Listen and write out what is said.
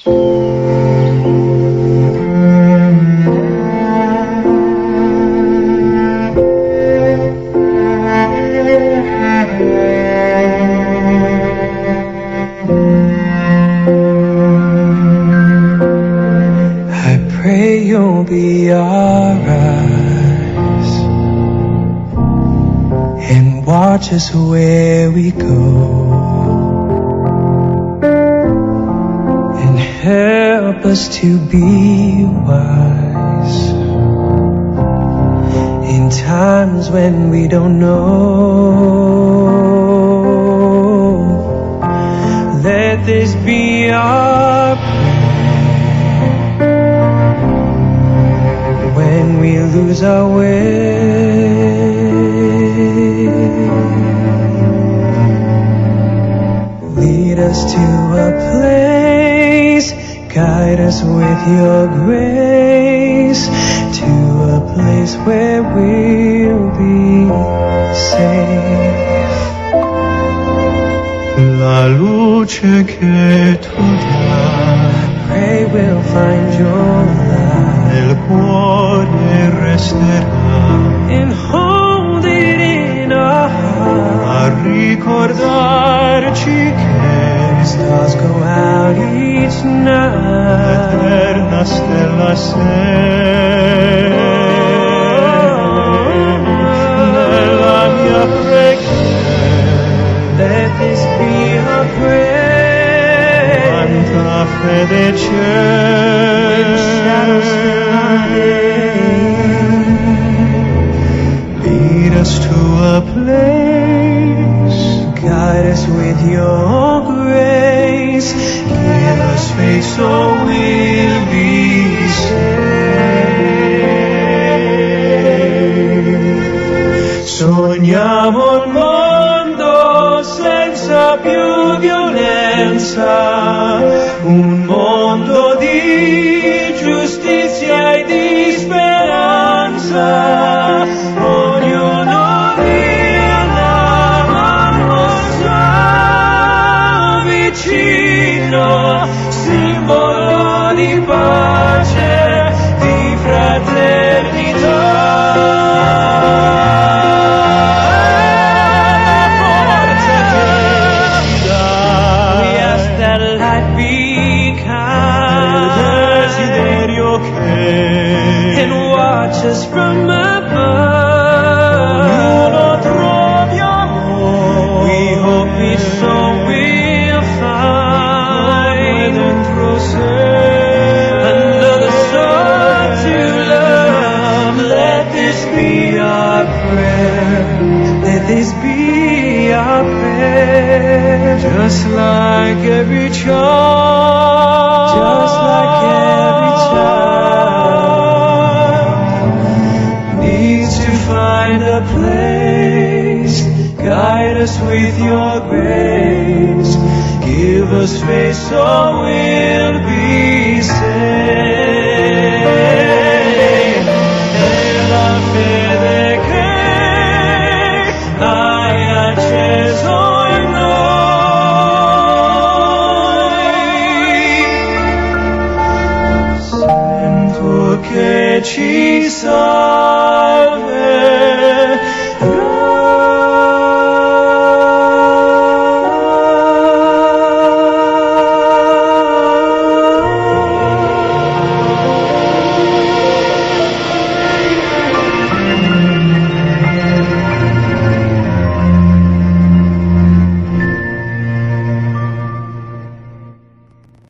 You'll be our eyes and watch us where we go, and help us to be wise in times when we don't know. Let this be our when we lose our way. Lead us to a place, guide us with your grace, to a place where we'll be safe. La luce che tu dai, pray we'll find your light, nel cuore resterà, and hold it in our heart, a ricordarci che stars go out each night, l'eterna stella sei, nella mia preghiera. Let this be our prayer. Quanta fede c'è, when shadows fill our day. Lead us to a place, guide us with your grace, give us faith so we'll be saved. Sogniamo un mondo senza più violenza, un mondo di giustizia e di speranza, ognuno via la mano sua vicino, simbolo di pace, di fraternità. Just from above, we hope each soul will find another soul to love. Let this be our prayer. Let this be our prayer. Just like every child. Just like every child needs to find a place. Guide us with your grace. Give us faith so we'll be saved. Nella fede che hai acceso in noi, sento che ci sai.